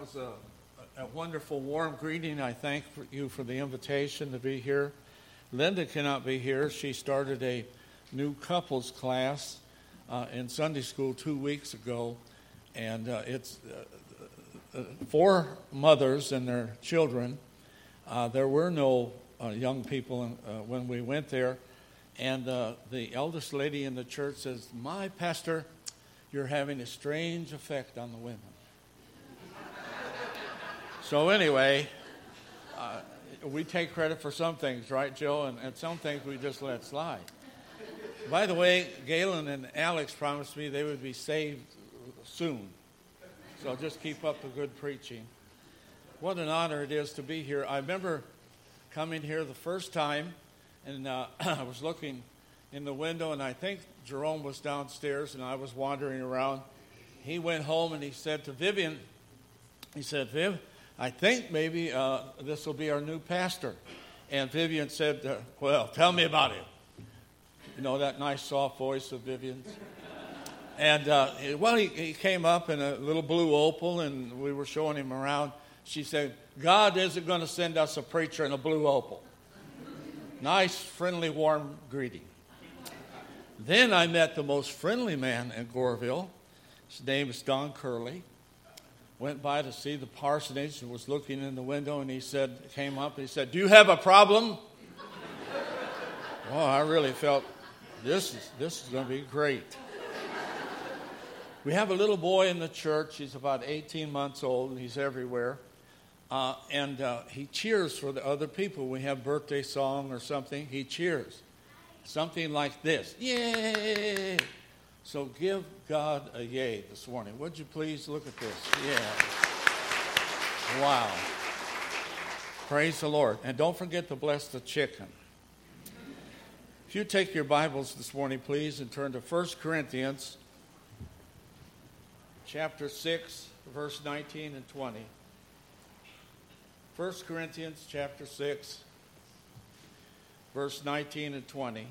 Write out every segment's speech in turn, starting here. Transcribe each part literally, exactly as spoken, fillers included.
was a, a wonderful, warm greeting. I thank you for the invitation to be here. Linda cannot be here. She started a new couples class uh, in Sunday school two weeks ago, and uh, it's uh, uh, for mothers and their children. Uh, there were no uh, young people in, uh, when we went there, and uh, the eldest lady in the church says, "My pastor, you're having a strange effect on the women." So anyway, uh, we take credit for some things, right, Joe? And, and some things we just let slide. By the way, Galen and Alex promised me they would be saved soon. So just keep up the good preaching. What an honor it is to be here. I remember coming here the first time, and uh, I was looking in the window, and I think Jerome was downstairs, and I was wandering around. He went home, and he said to Vivian, he said, "Viv, I think maybe uh, this will be our new pastor." And Vivian said, uh, "Well, tell me about him." You know, that nice soft voice of Vivian's. And, uh, well, he, he came up in a little blue Opel, and we were showing him around. She said, "God isn't going to send us a preacher in a blue Opel." Nice, friendly, warm greeting. Then I met the most friendly man in Goreville. His name is Don Curley. Went by to see the parsonage and was looking in the window, and he said, came up, and he said, "Do you have a problem?" Well, I really felt this is this is going to be great. We have a little boy in the church. He's about eighteen months old, and he's everywhere. Uh, and uh, he cheers for the other people. We have birthday song or something. He cheers. Something like this. Yay! So give God a yay this morning. Would you please look at this? Yeah. Wow. Praise the Lord. And don't forget to bless the chicken. If you take your Bibles this morning, please, and turn to First Corinthians chapter six, verse nineteen and twenty. First Corinthians chapter six, verse nineteen and twenty.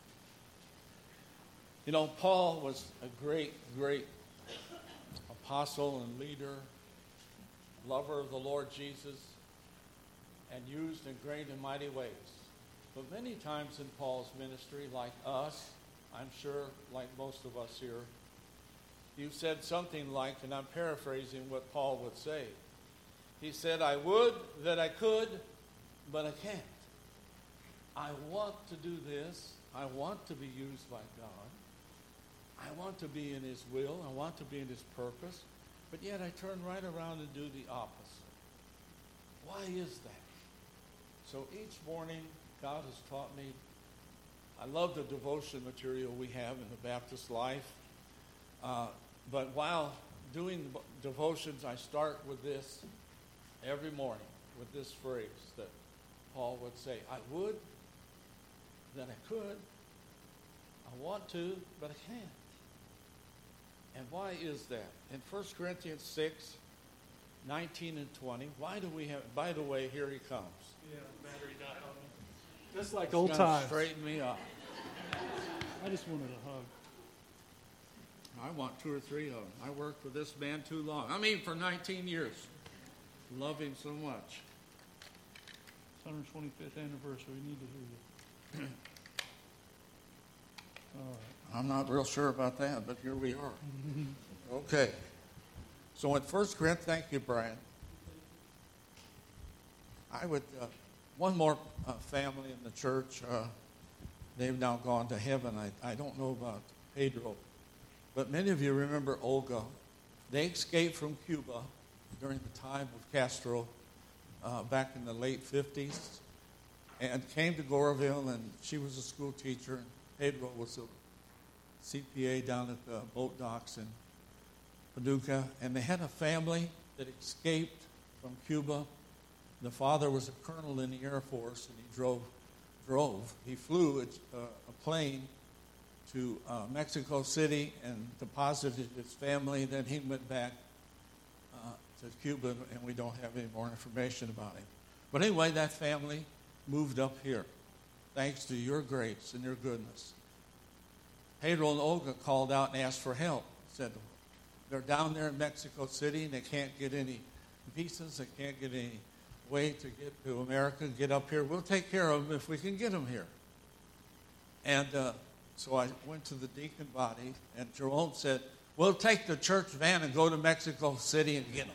You know, Paul was a great, great apostle and leader, lover of the Lord Jesus, and used in great and mighty ways. But many times in Paul's ministry, like us, I'm sure like most of us here, you said something like, and I'm paraphrasing what Paul would say. He said, "I would that I could, but I can't. I want to do this. I want to be used by God. I want to be in His will. I want to be in His purpose. But yet I turn right around and do the opposite. Why is that?" So each morning, God has taught me. I love the devotion material we have in the Baptist life. Uh, but while doing devotions, I start with this every morning, with this phrase that Paul would say, "I would that I could. I want to, but I can't." And why is that? In First Corinthians six, nineteen and twenty, why do we have, by the way, here he comes. Yeah, battery died on me. Just like old He's times. Straighten me up. I just wanted a hug. I want two or three of them. I worked with this man too long. I mean, for nineteen years. Love him so much. It's one hundred twenty-fifth anniversary. We need to hear you. All right. I'm not real sure about that, but here we are. Okay. So in First Corinthians, thank you, Brian. I would, uh, one more uh, family in the church, uh, they've now gone to heaven. I, I don't know about Pedro, but many of you remember Olga. They escaped from Cuba during the time of Castro uh, back in the late fifties and came to Goreville, and she was a school teacher, and Pedro was a C P A down at the boat docks in Paducah, and they had a family that escaped from Cuba. The father was a colonel in the Air Force, and he drove, drove. He flew a, a plane to uh, Mexico City and deposited his family. Then he went back uh, to Cuba, and we don't have any more information about him. But anyway, that family moved up here, thanks to your grace and your goodness. Pedro and Olga called out and asked for help. Said they're down there in Mexico City and they can't get any visas, they can't get any way to get to America, get up here. We'll take care of them if we can get them here. And uh, so I went to the deacon body, and Jerome said, we'll take the church van and go to Mexico City and get them.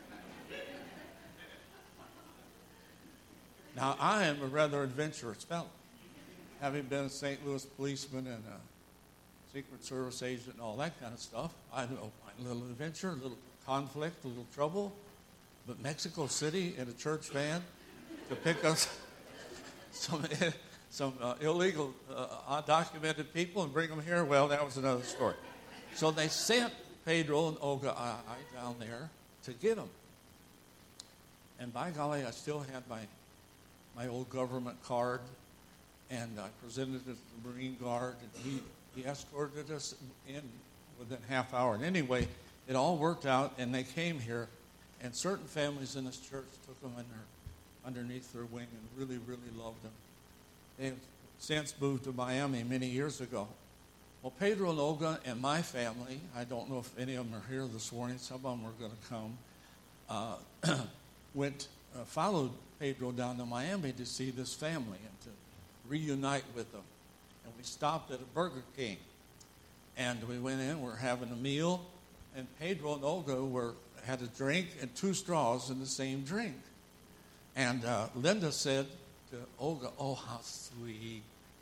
Now, I am a rather adventurous fellow, having been a Saint Louis policeman and a Secret Service agent and all that kind of stuff. I know a little adventure, a little conflict, a little trouble. But Mexico City in a church van to pick up some some uh, illegal, uh, undocumented people and bring them here, well, that was another story. So they sent Pedro and Olga I, I down there to get them. And by golly, I still had my my old government card, and I presented it to the Marine Guard, and he, he escorted us in within a half hour. And anyway, it all worked out, and they came here, and certain families in this church took them under, underneath their wing and really, really loved them. They have since moved to Miami many years ago. Well, Pedro and Olga and my family, I don't know if any of them are here this morning, some of them are going to come, uh, went, uh, followed Pedro down to Miami to see this family and to reunite with them. And we stopped at a Burger King. And we went in, we're having a meal, and Pedro and Olga were had a drink and two straws in the same drink. And uh, Linda said to Olga, oh, how sweet.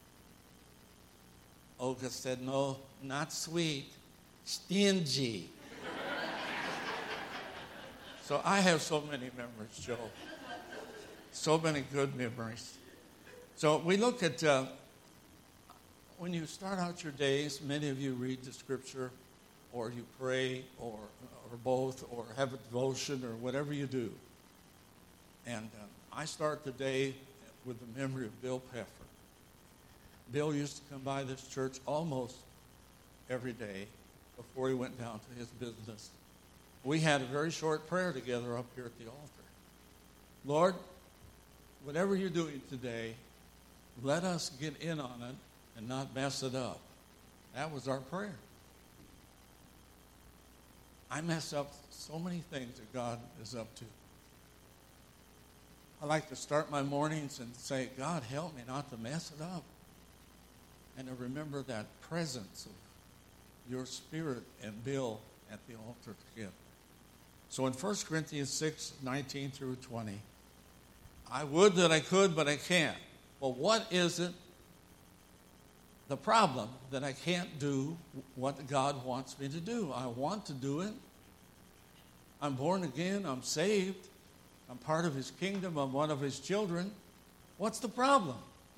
Olga said, no, not sweet, stingy. So I have so many memories, Joe. So many good memories. So we look at, uh, when you start out your days, many of you read the scripture, or you pray, or or both, or have a devotion, or whatever you do. And uh, I start the day with the memory of Bill Peffer. Bill used to come by this church almost every day before he went down to his business. We had a very short prayer together up here at the altar. Lord, whatever you're doing today, let us get in on it and not mess it up. That was our prayer. I mess up so many things that God is up to. I like to start my mornings and say, God, help me not to mess it up. And to remember that presence of your Spirit and Bill at the altar together. So in First Corinthians six, nineteen through twenty, I would that I could, but I can't. Well, what is it, the problem, that I can't do what God wants me to do? I want to do it. I'm born again. I'm saved. I'm part of his kingdom. I'm one of his children. What's the problem?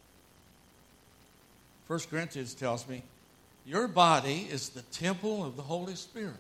First Corinthians tells me, your body is the temple of the Holy Spirit,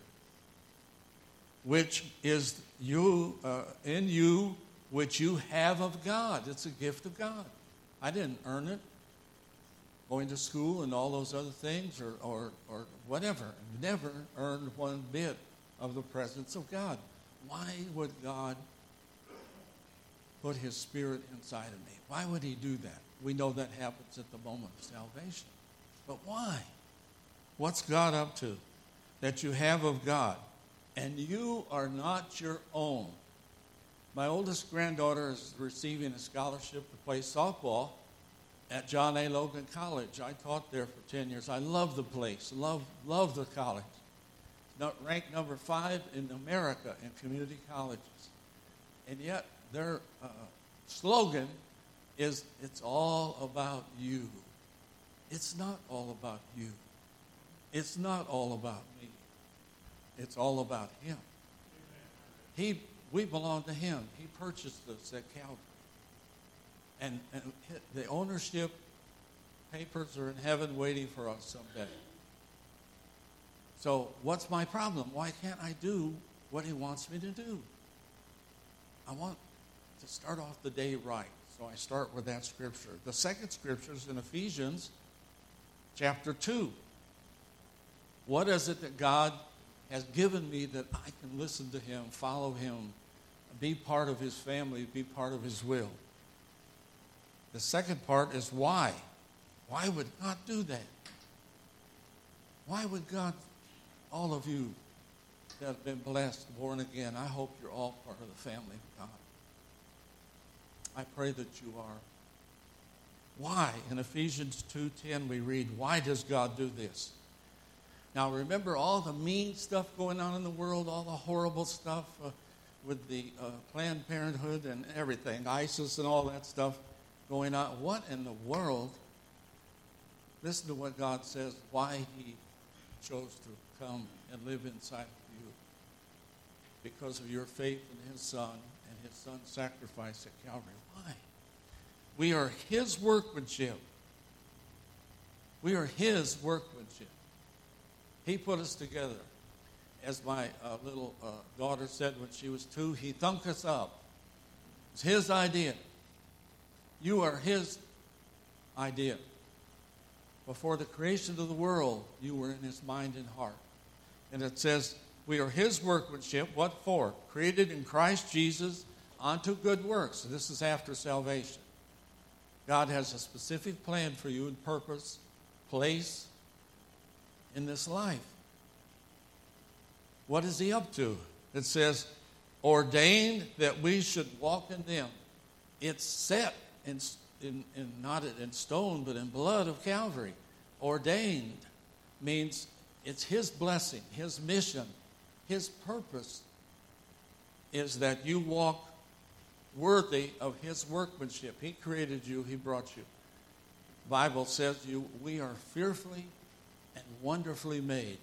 which is you uh, in you, which you have of God. It's a gift of God. I didn't earn it. Going to school and all those other things, or, or, or whatever. Never earned one bit of the presence of God. Why would God put his Spirit inside of me? Why would he do that? We know that happens at the moment of salvation. But why? What's God up to that you have of God? And you are not your own. My oldest granddaughter is receiving a scholarship to play softball at John A. Logan College. I taught there for ten years. I love the place, love, love the college. Not ranked number five in America in community colleges. And yet their uh, slogan is, it's all about you. It's not all about you. It's not all about me. It's all about him. He, we belong to him. He purchased us at Calvary. And, and the ownership papers are in heaven waiting for us someday. So what's my problem? Why can't I do what he wants me to do? I want to start off the day right. So I start with that scripture. The second scripture is in Ephesians chapter two. What is it that God has given me that I can listen to him, follow him, be part of his family, be part of his will? The second part is why. Why would God do that? Why would God, all of you, that have been blessed, born again, I hope you're all part of the family of God. I pray that you are. Why? In Ephesians two ten we read, why does God do this? Now remember all the mean stuff going on in the world, all the horrible stuff uh, with the uh, Planned Parenthood and everything, ISIS and all that stuff going on. What in the world? Listen to what God says, why he chose to come and live inside of you. Because of your faith in his Son and his Son's sacrifice at Calvary. Why? We are his workmanship. We are his workmanship. He put us together. As my uh, little uh, daughter said when she was two, he thunk us up. It's his idea. You are his idea. Before the creation of the world, you were in his mind and heart. And it says, we are his workmanship. What for? Created in Christ Jesus unto good works. So this is after salvation. God has a specific plan for you and purpose, place in this life. What is he up to? It says, ordained that we should walk in them. It's set in, in, in not in stone, but in blood of Calvary. Ordained means it's his blessing, his mission, his purpose is that you walk worthy of his workmanship. He created you, he brought you. The Bible says you we are fearfully and wonderfully made.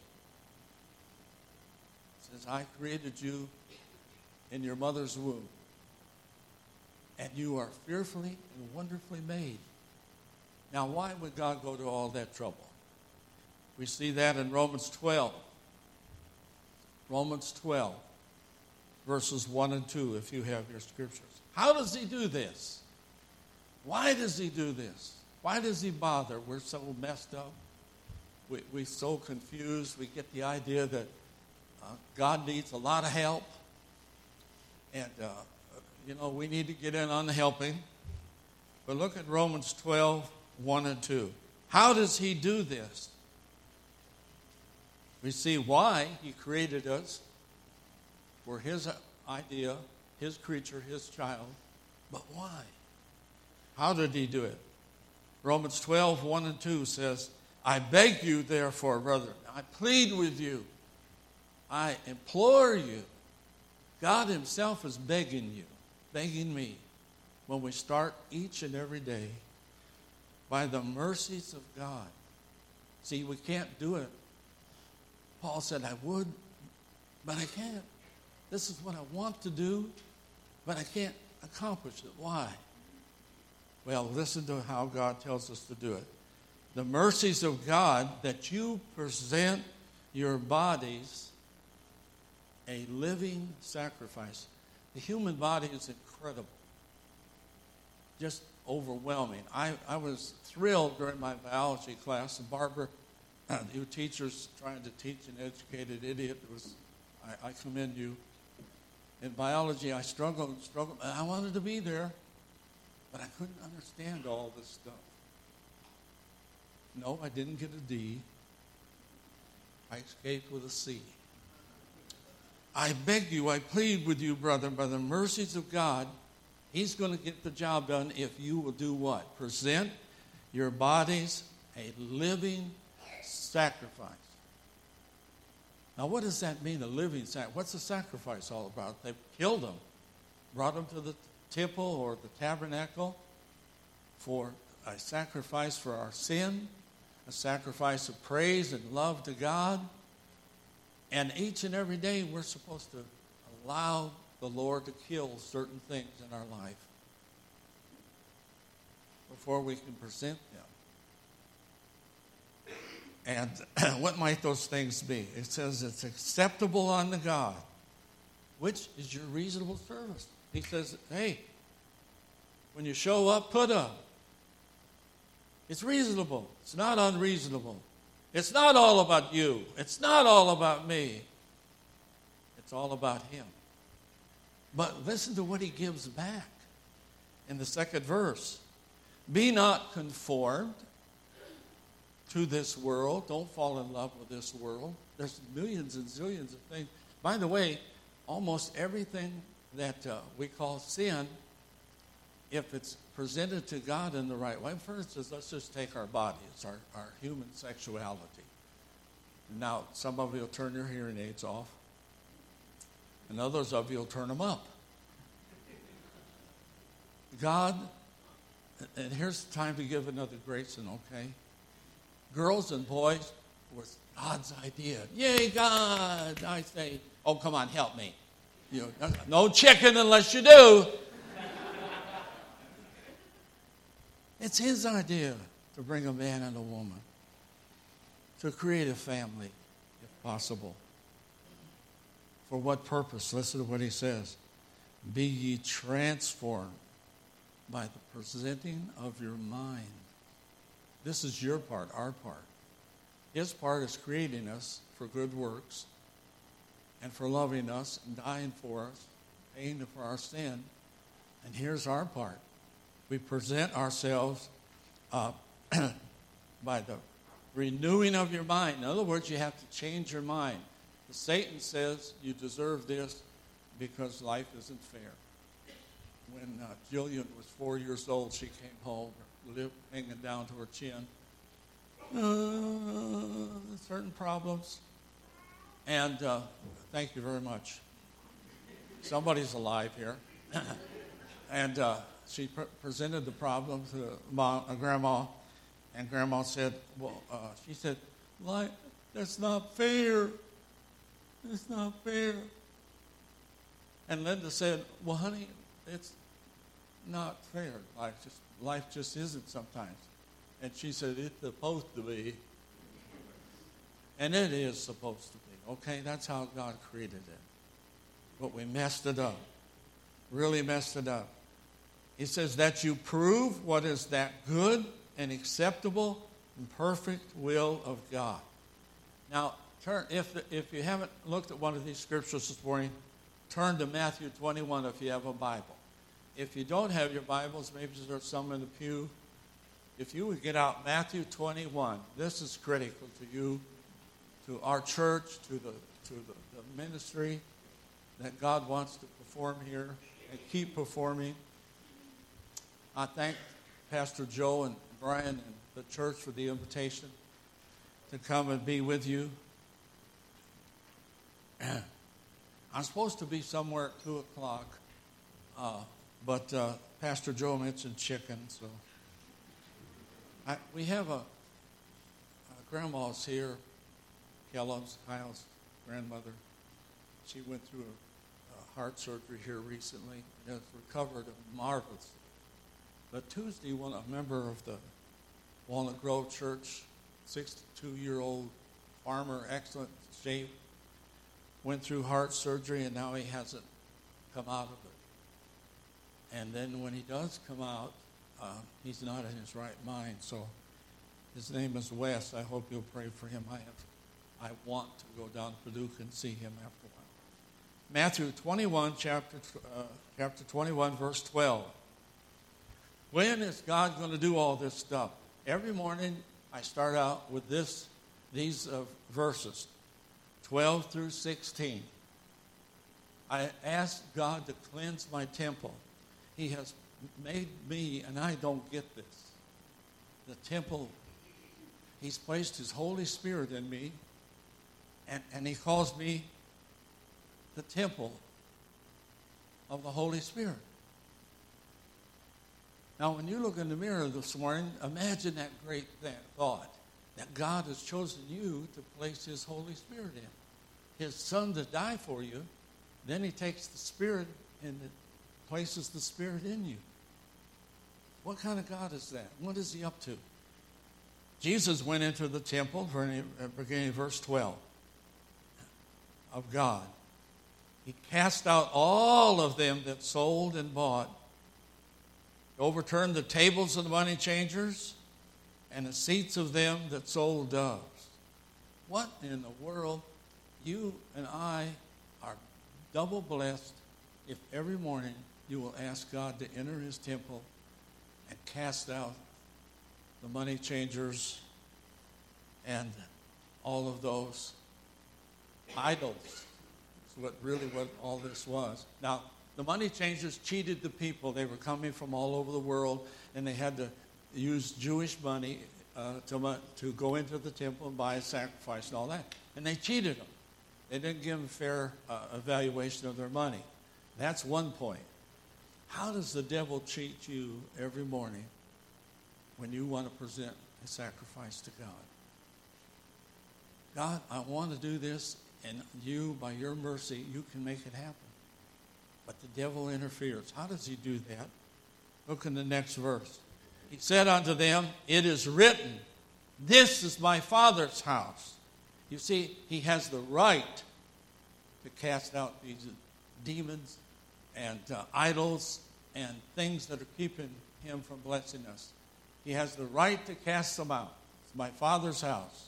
It says, I created you in your mother's womb. And you are fearfully and wonderfully made. Now, why would God go to all that trouble? We see that in Romans twelve. Romans twelve, verses one and two, if you have your scriptures. How does he do this? Why does he do this? Why does he bother? We're so messed up. We, we're so confused. We get the idea that uh, God needs a lot of help. And, uh, you know, we need to get in on the helping. But look at Romans twelve, one and two. How does he do this? We see why he created us. We're his idea, his creature, his child. But why? How did he do it? Romans twelve, one and two says, I beg you, therefore, brethren, I plead with you, I implore you. God himself is begging you, begging me, when we start each and every day, by the mercies of God. See, we can't do it. Paul said, I would, but I can't. This is what I want to do, but I can't accomplish it. Why? Well, listen to how God tells us to do it. The mercies of God, that you present your bodies a living sacrifice. The human body is incredible. Just overwhelming. I, I was thrilled during my biology class, and Barbara, you teachers trying to teach an educated idiot, was I, I commend you. In biology, I struggled and struggled. I wanted to be there, but I couldn't understand all this stuff. No, I didn't get a D. I escaped with a C. I beg you, I plead with you, brother, by the mercies of God, he's going to get the job done if you will do what? Present your bodies a living sacrifice. Now, what does that mean, a living sacrifice? What's the sacrifice all about? They killed him, brought him to the temple or the tabernacle for a sacrifice for our sin, a sacrifice of praise and love to God. And each and every day we're supposed to allow the Lord to kill certain things in our life before we can present them. And what might those things be? It says it's acceptable unto God, which is your reasonable service. He says, hey, when you show up, put up. It's reasonable. It's not unreasonable. It's not all about you. It's not all about me. It's all about him. But listen to what he gives back in the second verse. Be not conformed to this world. Don't fall in love with this world. There's millions and zillions of things. By the way, almost everything that uh, we call sin, if it's presented to God in the right way, for instance, let's just take our bodies, our, our human sexuality. Now, some of you will turn your hearing aids off, and others of you will turn them up. God, and here's the time to give another Grayson, okay? Girls and boys was God's idea. Yay, God! I say, oh, come on, help me. You know, no chicken unless you do. It's his idea to bring a man and a woman, to create a family, if possible. For what purpose? Listen to what he says. Be ye transformed by the presenting of your mind. This is your part, our part. His part is creating us for good works and for loving us and dying for us, paying for our sin. And here's our part. We present ourselves uh, by the renewing of your mind. In other words, you have to change your mind. Satan says you deserve this because life isn't fair. When uh, Jillian was four years old, she came home, her lip hanging down to her chin. Uh, certain problems. And uh, thank you very much. Somebody's alive here. and uh, she pre- presented the problem to mom, uh, Grandma, and Grandma said, well, uh, she said, life, that's not fair. It's not fair. And Linda said, well, honey, it's not fair. Life just, life just isn't sometimes. And she said, it's supposed to be. And it is supposed to be. Okay, that's how God created it. But we messed it up. Really messed it up. He says that you prove what is that good and acceptable and perfect will of God. Now, turn if if you haven't looked at one of these scriptures this morning, turn to Matthew twenty-one if you have a Bible. If you don't have your Bibles, maybe there's some in the pew. If you would get out Matthew twenty-one, this is critical to you, to our church, to the to the, the ministry that God wants to perform here and keep performing. I thank Pastor Joe and Brian and the church for the invitation to come and be with you. I'm supposed to be somewhere at two o'clock, uh, but uh, Pastor Joe mentioned chicken, so I, we have a, a grandma's here, Kellogg's, Kyle's grandmother. She went through a, a heart surgery here recently and has recovered marvelously. But Tuesday, when a member of the Walnut Grove Church, sixty-two-year-old farmer, excellent shape, went through heart surgery, and now he hasn't come out of it. And then when he does come out, uh, he's not in his right mind. So his name is Wes. I hope you'll pray for him. I have, I want to go down to Paducah and see him after a while. Matthew twenty-one, chapter uh, chapter twenty-one, verse twelve. When is God going to do all this stuff? Every morning I start out with this, these uh, verses, twelve through sixteen. I ask God to cleanse my temple. He has made me, and I don't get this. The temple, he's placed his Holy Spirit in me, and, and he calls me the temple of the Holy Spirit. Now, when you look in the mirror this morning, imagine that great thought, that God has chosen you to place his Holy Spirit in. His Son to die for you, then he takes the Spirit and places the Spirit in you. What kind of God is that? What is he up to? Jesus went into the temple, beginning of verse twelve, of God. He cast out all of them that sold and bought, overturned the tables of the money changers and the seats of them that sold doves. What in the world? You and I are double blessed if every morning you will ask God to enter his temple and cast out the money changers and all of those idols, That's what really what all this was. Now, the money changers cheated the people. They were coming from all over the world, and they had to use Jewish money uh, to, to go into the temple and buy a sacrifice and all that. And they cheated them. They didn't give them a fair uh, evaluation of their money. That's one point. How does the devil cheat you every morning when you want to present a sacrifice to God? God, I want to do this, and you, by your mercy, you can make it happen. But the devil interferes. How does he do that? Look in the next verse. He said unto them, it is written, this is my Father's house. You see, he has the right to cast out these demons and uh, idols and things that are keeping him from blessing us. He has the right to cast them out. It's my Father's house.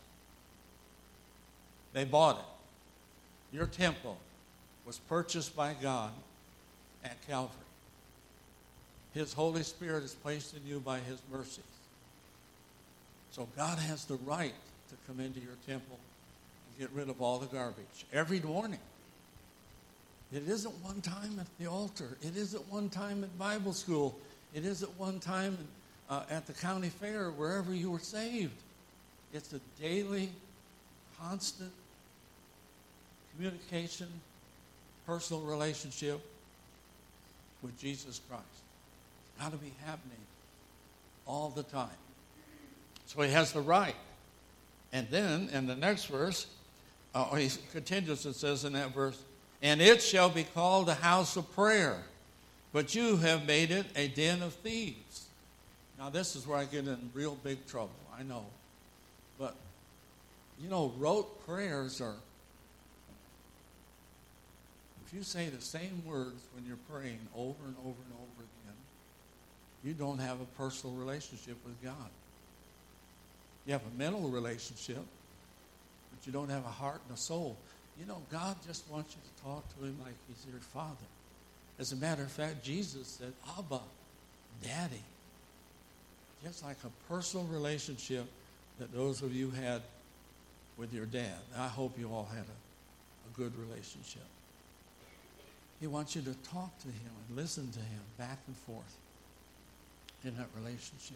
They bought it. Your temple was purchased by God at Calvary. His Holy Spirit is placed in you by his mercies. So God has the right to come into your temple and get rid of all the garbage every morning. It isn't one time at the altar. It isn't one time at Bible school. It isn't one time uh, at the county fair, wherever you were saved. It's a daily, constant communication, personal relationship with Jesus Christ. It's got to be happening all the time. So he has the right. And then in the next verse, uh, he continues and says in that verse, and it shall be called a house of prayer, but you have made it a den of thieves. Now this is where I get in real big trouble, I know. But, you know, rote prayers are, if you say the same words when you're praying over and over and over again, you don't have a personal relationship with God. You have a mental relationship, but you don't have a heart and a soul. You know, God just wants you to talk to him like he's your father. As a matter of fact, Jesus said, Abba, Daddy. Just like a personal relationship that those of you had with your dad. I hope you all had a, a good relationship. He wants you to talk to him and listen to him back and forth in that relationship.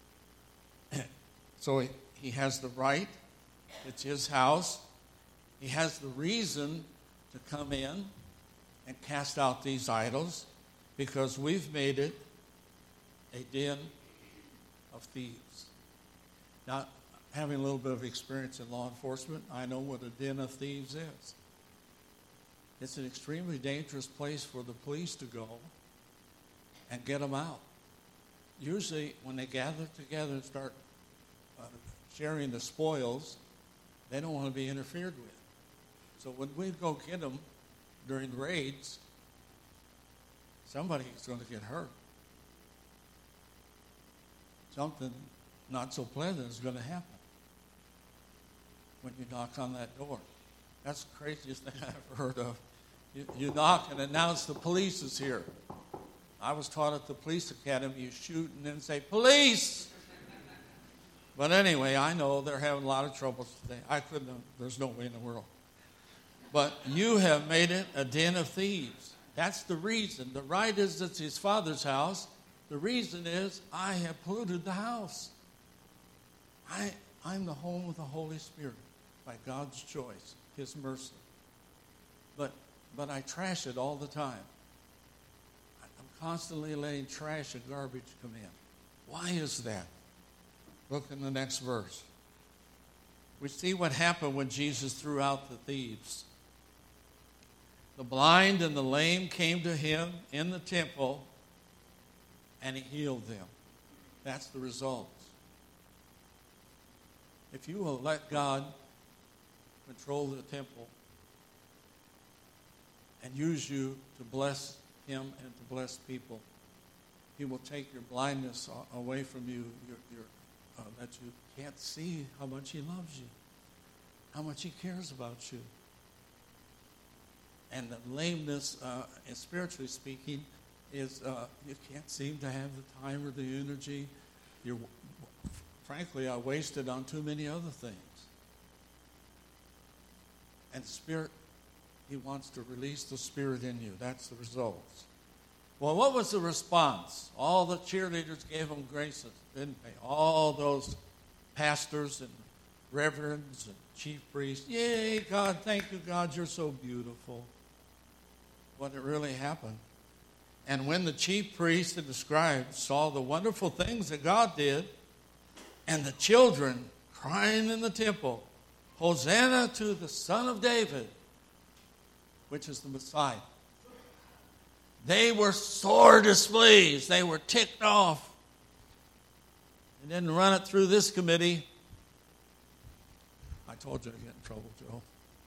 So he, he has the right. It's his house. He has the reason to come in and cast out these idols because we've made it a den of thieves. Now, having a little bit of experience in law enforcement, I know what a den of thieves is. It's an extremely dangerous place for the police to go and get them out. Usually, when they gather together and start uh, sharing the spoils, they don't want to be interfered with. So when we go get them during raids, somebody's going to get hurt. Something not so pleasant is going to happen when you knock on that door. That's the craziest thing I've ever heard of. You, you knock and announce the police is here. I was taught at the police academy, you shoot and then say, police! But anyway, I know they're having a lot of troubles today. I couldn't have, there's no way in the world. But you have made it a den of thieves. That's the reason. The right is it's his Father's house. The reason is I have polluted the house. I, I'm the home of the Holy Spirit by God's choice, his mercy. But, but I trash it all the time. I'm constantly letting trash and garbage come in. Why is that? Look in the next verse. We see what happened when Jesus threw out the thieves. The blind and the lame came to him in the temple, and he healed them. That's the result. If you will let God control the temple and use you to bless him and to bless people, he will take your blindness away from you, your, your, uh, that you can't see how much he loves you, how much he cares about you. And the lameness, uh, spiritually speaking, is uh, you can't seem to have the time or the energy. You're, frankly, I wasted on too many other things. And the Spirit He wants to release the Spirit in you. That's the results. Well, what was the response? All the cheerleaders gave him graces, didn't they? All those pastors and reverends and chief priests. Yay, God, thank you, God, you're so beautiful. What it really happened. And when the chief priests and the scribes saw the wonderful things that God did, and the children crying in the temple, Hosanna to the Son of David, which is the Messiah, they were sore displeased. They were ticked off. They didn't run it through this committee. I told you I'd get in trouble, Joe.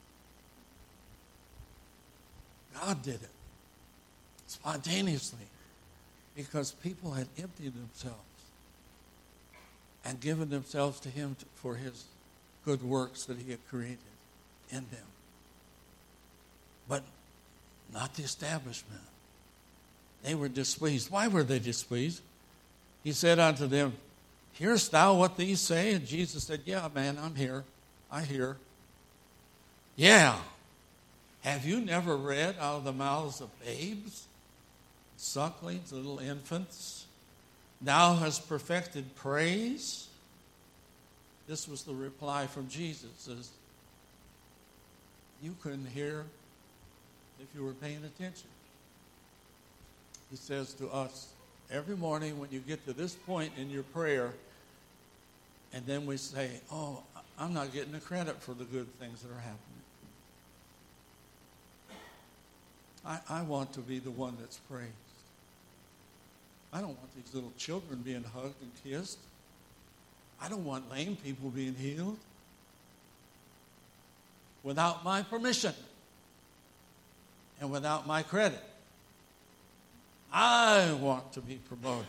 God did it spontaneously because people had emptied themselves and given themselves to him to, for his good works that he had created in them. But not the establishment. They were displeased. Why were they displeased? He said unto them, hearest thou what these say? And Jesus said, yeah, man, I'm here. I hear. Yeah. Have you never read out of the mouths of babes, sucklings, little infants, thou hast perfected praise? This was the reply from Jesus. Says, you couldn't hear if you were paying attention. He says to us, every morning when you get to this point in your prayer, and then we say, oh, I'm not getting the credit for the good things that are happening. I, I want to be the one that's praised. I don't want these little children being hugged and kissed. I don't want lame people being healed without my permission and without my credit. I want to be promoted.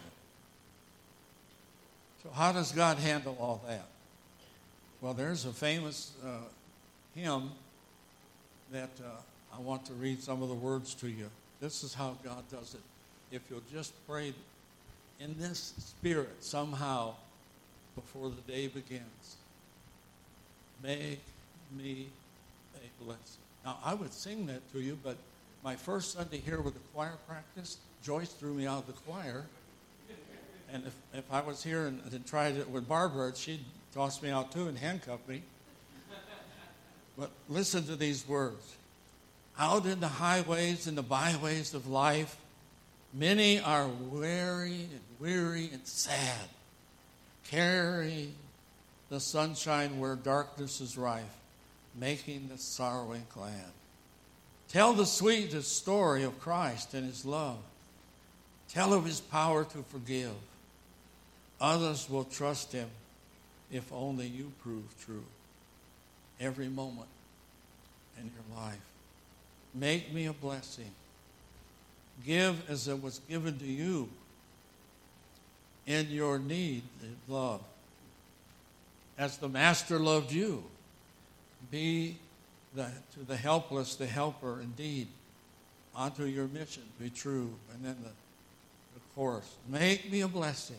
So how does God handle all that? Well, there's a famous uh, hymn that uh, I want to read some of the words to you. This is how God does it. If you'll just pray in this spirit somehow before the day begins. Make me a blessing. Now, I would sing that to you, but my first Sunday here with the choir practice, Joyce threw me out of the choir. And if, if I was here and, and tried it with Barbara, she'd toss me out too and handcuff me. But listen to these words. Out in the highways and the byways of life, many are weary and weary and sad. Carry the sunshine where darkness is rife, making the sorrowing glad. Tell the sweetest story of Christ and his love. Tell of his power to forgive. Others will trust him if only you prove true. Every moment in your life. Make me a blessing. Give as it was given to you in your need and love. As the Master loved you, be the, to the helpless the helper indeed. Onto your mission, be true. And then the, the chorus. Make me a blessing.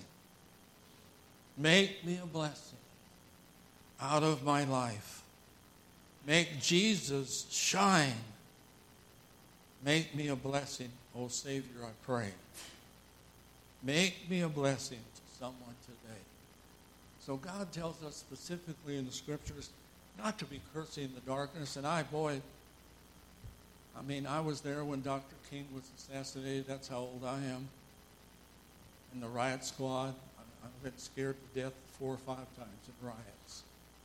Make me a blessing out of my life. Make Jesus shine. Make me a blessing, O Savior, I pray. Make me a blessing to someone today. So God tells us specifically in the Scriptures not to be cursing the darkness. And I, boy, I mean, I was there when Doctor King was assassinated. That's how old I am. In the riot squad. I've been scared to death four or five times in riots.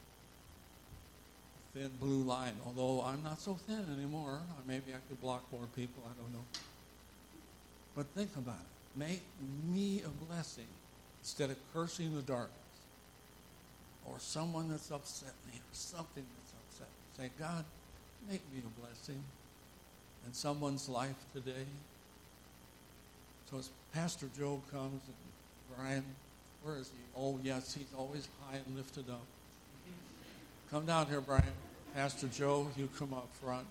Thin blue line, although I'm not so thin anymore. Maybe I could block more people, I don't know. But think about it. Make me a blessing instead of cursing the darkness or someone that's upset me or something that's upset me. Say, God, make me a blessing in someone's life today. So as Pastor Joe comes and Brian, where is he? Oh, yes, he's always high and lifted up. Come down here, Brian. Pastor Joe, you come up front.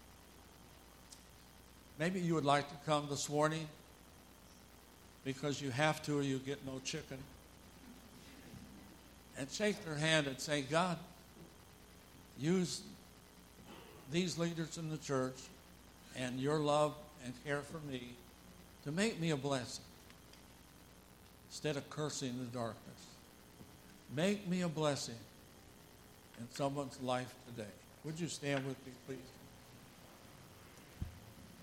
Maybe you would like to come this morning because you have to or you get no chicken. And shake their hand and say, God, use these leaders in the church and your love and care for me to make me a blessing instead of cursing the darkness. Make me a blessing in someone's life today. Would you stand with me, please?